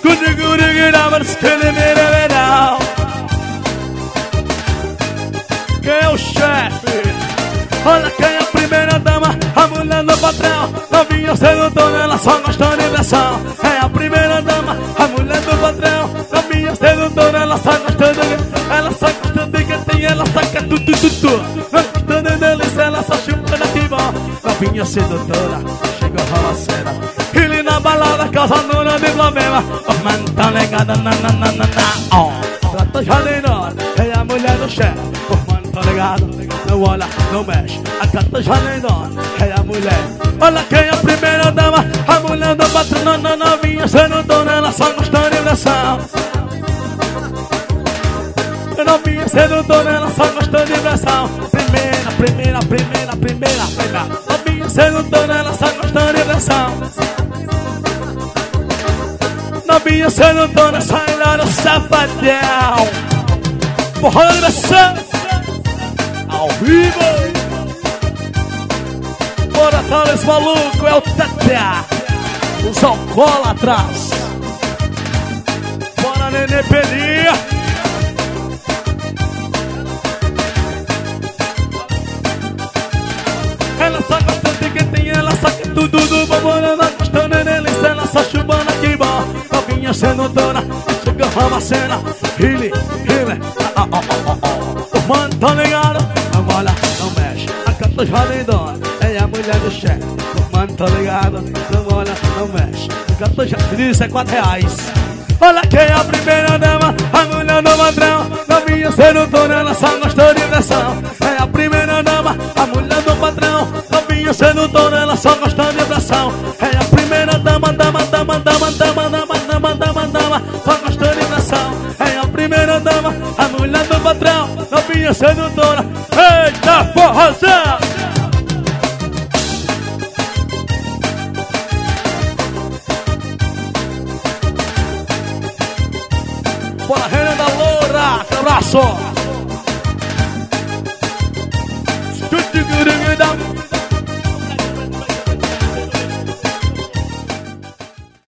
Quem é o chefe? Olha quem é a primeira dama, a mulher do patrão. Novinha sedutora, ela só gosta de diversão. É a primeira dama, a mulher do patrão. Novinha sedutora, ela só gosta de... Ela só gosta de que tem, ela só quer tudo. Não gosta de delícia, ela só chupa daqui bom. Novinha sedutora, chega a rolar cena. Ele na balada, causadora de problema. Os mano tá ligada, Trata Janina, é a mulher do chefe. Os mano tá ligado, não olha, não mexe. A Trata Janina, é a mulher. Olha quem é a primeira dama, a mulher do patrão. Novinha sedutora, ela só gosta de diversão. Novinha sedutora, ela só gosta de diversão. Primeira. Novinha sedutora, ela só gosta de diversão. Novinha sedutora, sai lá no safadão. Porra da diversão ao vivo. Bora, Thales maluco, é o Tata. Os alcoólatras. Bora, Nenê Peninha. Ela só gosta de quem tem, ela só quer tudo do bom. Ela gosta de delícia, ela só chubando aqui bom. Novinha sedutora, chega a cena. Ele, o mano tá ligado, não olha, não mexe. A Cata Janina, é a mulher do chefe. O mano tá ligado, não olha, não mexe. A Cata Janina, isso é R$4. Olha quem é a primeira dama, a mulher do patrão. Novinha sedutora, ela só gosta de diversão. É a primeira dama, a mulher do patrão. Novinha sedutora, ela só gosta de diversão. É a primeira dama, só gosta de diversão. É a primeira dama, a mulher do patrão. Novinha sedutora, eita forrozão! Bora, Renan da Loura, abraço!